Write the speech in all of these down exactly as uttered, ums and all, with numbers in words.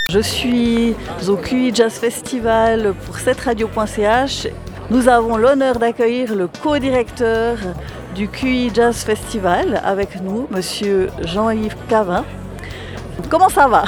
Je suis au Q I Jazz Festival pour cette radio point c h. Nous avons l'honneur d'accueillir le co-directeur du Q I Jazz Festival avec nous, monsieur Jean-Yves Cavin. Comment ça va?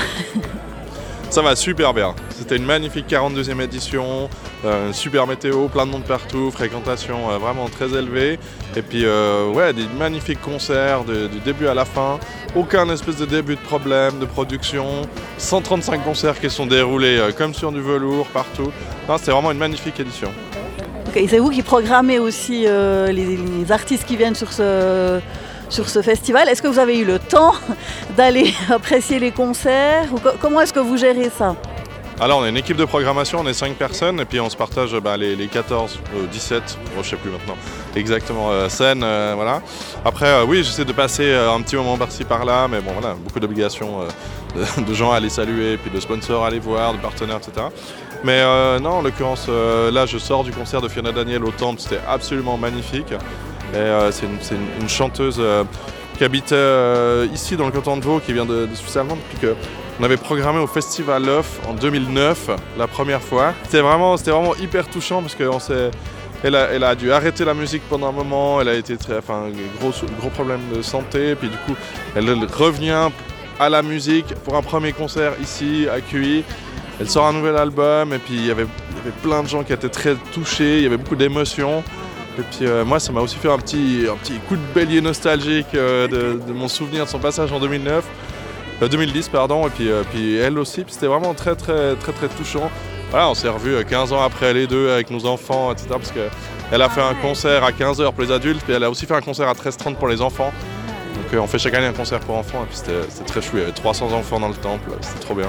Ça va super bien. C'était une magnifique quarante-deuxième édition, euh, super météo, plein de monde partout, fréquentation euh, vraiment très élevée. Et puis euh, ouais, des magnifiques concerts de, du début à la fin. Aucun espèce de début de problème, de production. cent trente-cinq concerts qui sont déroulés euh, comme sur du velours partout. Non, c'était vraiment une magnifique édition. Okay, c'est vous qui programmez aussi euh, les, les artistes qui viennent sur ce... sur ce festival. Est-ce que vous avez eu le temps d'aller apprécier les concerts ou co- comment est-ce que vous gérez ça? Alors on est une équipe de programmation, on est cinq personnes et puis on se partage bah, les, les quatorze, euh, dix-sept, oh, je ne sais plus maintenant exactement, euh, scènes, euh, voilà. Après euh, oui, j'essaie de passer euh, un petit moment par-ci par-là, mais bon voilà, beaucoup d'obligations euh, de, de gens à aller saluer, puis de sponsors à aller voir, de partenaires, et cetera. Mais euh, non, en l'occurrence, euh, là je sors du concert de Fiona Daniel au Temple, c'était absolument magnifique. Et euh, c'est, une, c'est une, une chanteuse euh, qui habite euh, ici dans le canton de Vaud, qui vient de, de Suisse allemande, puis qu'on avait programmé au Festival Off en deux mille neuf, la première fois. C'était vraiment, c'était vraiment hyper touchant parce qu'elle elle a, elle a dû arrêter la musique pendant un moment, elle a été très, enfin, gros, gros problème de santé, puis du coup elle revient à la musique pour un premier concert ici à Q I. Elle sort un nouvel album et puis il y avait, il y avait plein de gens qui étaient très touchés, il y avait beaucoup d'émotions. Et puis euh, moi ça m'a aussi fait un petit, un petit coup de bélier nostalgique euh, de, de mon souvenir de son passage en deux mille neuf, euh, deux mille dix pardon, et puis, euh, puis elle aussi, puis c'était vraiment très très très très touchant. Voilà, on s'est revus quinze ans après les deux avec nos enfants, et cetera. Parce qu'elle a fait un concert à quinze heures pour les adultes, puis elle a aussi fait un concert à treize heures trente pour les enfants. Donc euh, on fait chaque année un concert pour enfants, et puis c'était, c'était très chou, il y avait trois cents enfants dans le temple, c'était trop bien.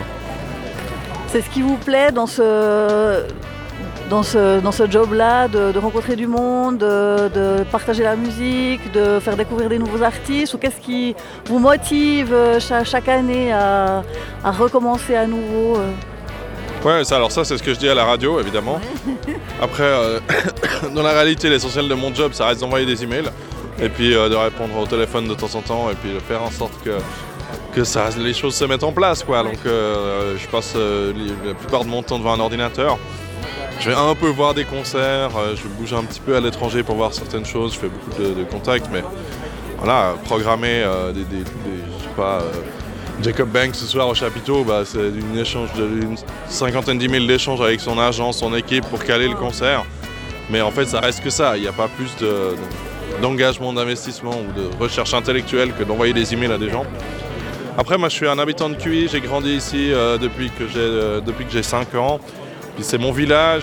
C'est ce qui vous plaît dans ce... Dans ce, dans ce job-là, de, de rencontrer du monde, de, de partager la musique, de faire découvrir des nouveaux artistes, ou qu'est-ce qui vous motive chaque, chaque année à, à recommencer à nouveau? Ouais, ça, alors ça c'est ce que je dis à la radio évidemment. Après, euh, dans la réalité, l'essentiel de mon job, ça reste d'envoyer des emails, et puis euh, de répondre au téléphone de temps en temps, et puis de faire en sorte que que ça, les choses se mettent en place, quoi. Donc euh, je passe euh, la plupart de mon temps devant un ordinateur. Je vais un peu voir des concerts, euh, je bouge un petit peu à l'étranger pour voir certaines choses, je fais beaucoup de, de contacts, mais voilà, programmer euh, des, des, des, je sais pas, euh, Jacob Banks ce soir au chapiteau, bah, c'est une, échange de, une cinquantaine d'emails d'échanges avec son agent, son équipe pour caler le concert. Mais en fait, ça reste que ça, il n'y a pas plus de, de, d'engagement, d'investissement ou de recherche intellectuelle que d'envoyer des emails à des gens. Après, moi je suis un habitant de Q I, j'ai grandi ici euh, depuis que j'ai, euh, depuis que j'ai cinq ans. Puis c'est mon village,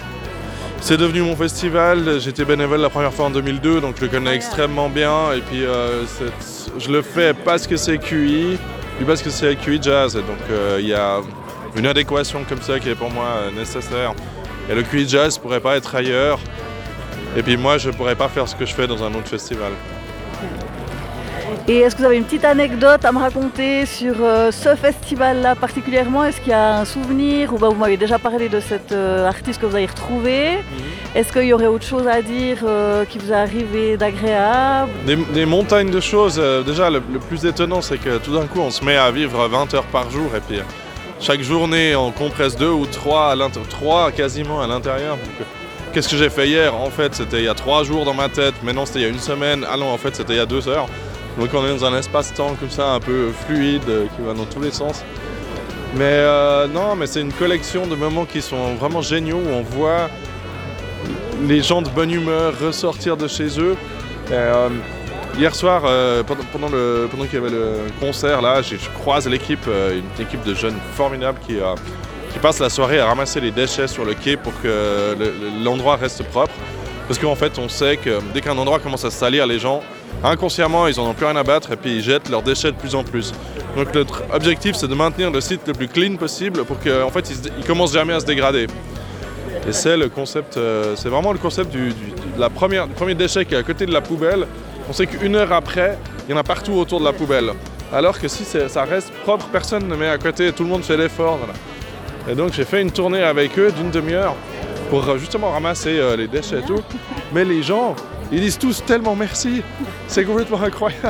c'est devenu mon festival, j'étais bénévole la première fois en deux mille deux, donc je le connais extrêmement bien. Et puis euh, je le fais parce que c'est Q I, puis parce que c'est Q I Jazz. Et donc il euh, y a une adéquation comme ça qui est pour moi euh, nécessaire. Et le Q I Jazz ne pourrait pas être ailleurs. Et puis moi je ne pourrais pas faire ce que je fais dans un autre festival. Et est-ce que vous avez une petite anecdote à me raconter sur euh, ce festival-là particulièrement? Est-ce qu'il y a un souvenir? Ou bah, vous m'avez déjà parlé de cet euh, artiste que vous avez retrouvé. Mm-hmm. Est-ce qu'il y aurait autre chose à dire euh, qui vous est arrivé d'agréable? Des, des montagnes de choses. Euh, déjà, le, le plus étonnant, c'est que tout d'un coup, on se met à vivre vingt heures par jour. Et puis, chaque journée, on compresse deux ou trois, à trois quasiment à l'intérieur. Donc, qu'est-ce que j'ai fait hier? En fait, c'était il y a trois jours dans ma tête. Maintenant, c'était il y a une semaine. Ah non, en fait, c'était il y a deux heures. Donc on est dans un espace-temps comme ça, un peu fluide, qui va dans tous les sens. Mais euh, non, mais c'est une collection de moments qui sont vraiment géniaux, où on voit les gens de bonne humeur ressortir de chez eux. Et, euh, hier soir, euh, pendant, pendant, le, pendant qu'il y avait le concert, là, je croise l'équipe, euh, une équipe de jeunes formidables qui, euh, qui passe la soirée à ramasser les déchets sur le quai pour que le, l'endroit reste propre. Parce qu'en fait, on sait que dès qu'un endroit commence à se salir, les gens, inconsciemment, ils n'en ont plus rien à battre et puis ils jettent leurs déchets de plus en plus. Donc notre objectif, c'est de maintenir le site le plus clean possible pour qu'en fait, il ne commence jamais à se dégrader. Et c'est le concept, euh, c'est vraiment le concept du, du, de la première, du premier déchet qui est à côté de la poubelle. On sait qu'une heure après, il y en a partout autour de la poubelle. Alors que si ça reste propre, personne ne met à côté, tout le monde fait l'effort. Voilà. Et donc j'ai fait une tournée avec eux d'une demi-heure pour justement ramasser euh, les déchets et tout. Mais les gens, ils disent tous tellement merci, c'est complètement incroyable.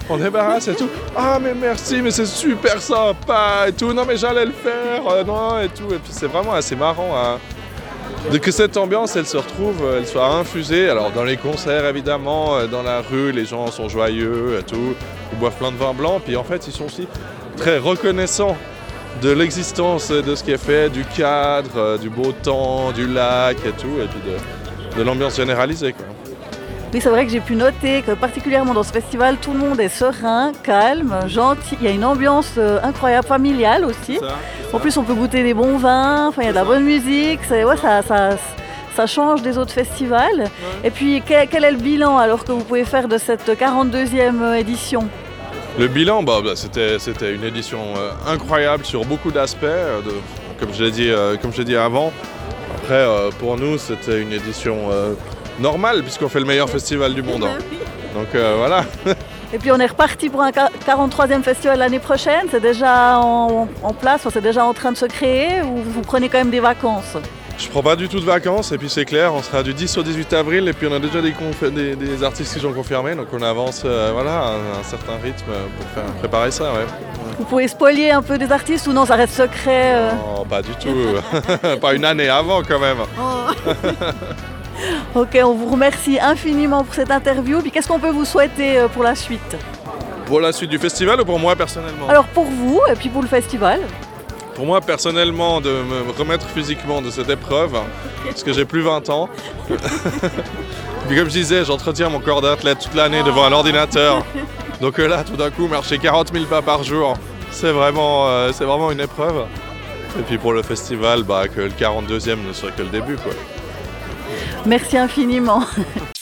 on débarrasse et tout. Ah mais merci, mais c'est super sympa et tout. Non mais j'allais le faire, euh, non et tout. Et puis c'est vraiment assez marrant hein, de que cette ambiance, elle se retrouve, elle soit infusée. Alors dans les concerts évidemment, euh, dans la rue, les gens sont joyeux et tout. Ils boivent plein de vin blanc. Puis en fait, ils sont aussi très reconnaissants de l'existence de ce qui est fait, du cadre, euh, du beau temps, du lac et tout, et puis de, de l'ambiance généralisée, quoi. Oui, c'est vrai que j'ai pu noter que particulièrement dans ce festival, tout le monde est serein, calme, gentil. Il y a une ambiance euh, incroyable, familiale aussi. Ça, En plus, on peut goûter des bons vins, enfin, il y a de la bonne musique. C'est, ouais, ça, ça, ça change des autres festivals. Ouais. Et puis, quel, quel est le bilan alors que vous pouvez faire de cette quarante-deuxième édition ? Le bilan, bah, bah, c'était, c'était une édition euh, incroyable sur beaucoup d'aspects, euh, de, comme je l'ai dit, euh, comme je l'ai dit avant. Après, euh, pour nous, c'était une édition euh, normale, puisqu'on fait le meilleur festival du monde. Hein. Donc euh, voilà. Et puis on est reparti pour un quarante-troisième festival l'année prochaine. C'est déjà en, en place, c'est déjà en train de se créer, ou vous prenez quand même des vacances ? Je prends pas du tout de vacances, et puis c'est clair, on sera du dix au dix-huit avril, et puis on a déjà des, conf- des, des artistes qui sont confirmés, donc on avance euh, voilà, à un, un certain rythme pour faire, préparer ça. Ouais. Vous pouvez spoiler un peu des artistes ou non, ça reste secret euh... Non, pas du tout. Pas une année avant quand même. Oh. Ok, on vous remercie infiniment pour cette interview. Puis qu'est-ce qu'on peut vous souhaiter pour la suite ? Pour la suite du festival ou pour moi personnellement ? Alors pour vous et puis pour le festival ? Pour moi personnellement, de me remettre physiquement de cette épreuve, parce que j'ai plus vingt ans. Puis comme je disais, j'entretiens mon corps d'athlète toute l'année devant un ordinateur. Donc là, tout d'un coup, marcher quarante mille pas par jour, c'est vraiment, euh, c'est vraiment une épreuve. Et puis pour le festival, bah, que le quarante-deuxième ne soit que le début, quoi. Merci infiniment.